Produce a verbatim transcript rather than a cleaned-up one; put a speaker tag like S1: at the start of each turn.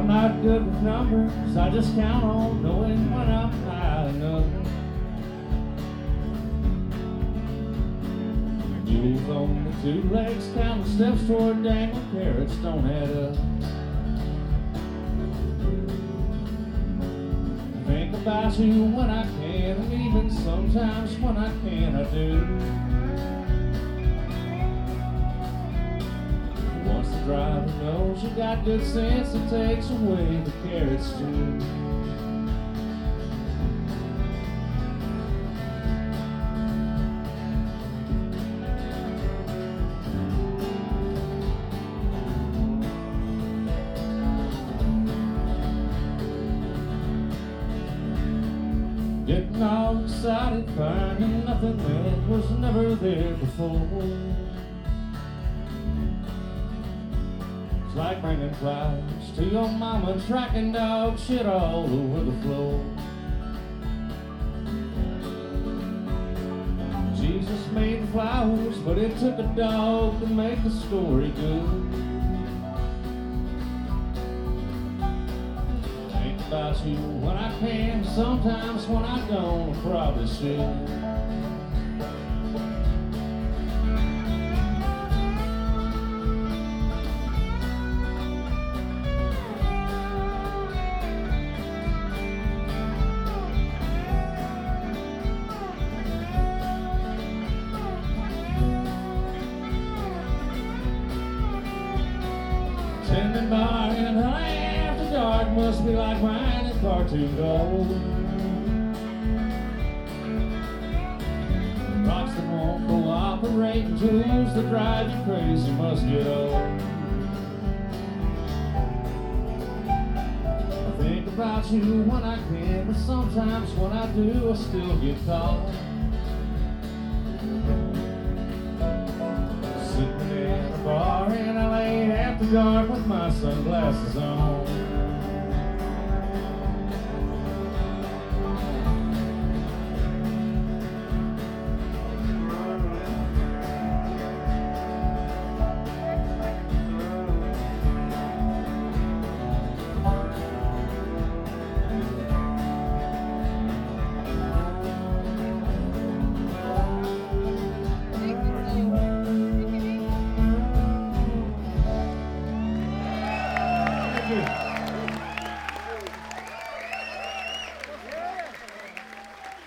S1: I'm not good with numbers, I just count on knowing when I'm high enough. Mules on the two legs, counting steps toward dangling carrots don't add up. Think about you when I can, and even sometimes when I can, I do. Once the driver knows you got good sense, it takes away the carrots too. Getting all excited, finding nothing that was never there before. It's like bringing flowers to your mama, tracking dog shit all over the floor. Jesus made the flowers, but it took a dog to make the story good. Think about you when I can, sometimes when I don't, I probably should. Tending bar in the after dark must be like wine and cartoon gold. Rocks that won't cooperate and tools that drive you crazy must get old. I think about you when I can, but sometimes when I do, I still get caught. Sitting in a bar in L A after dark with my sunglasses on. Thank you.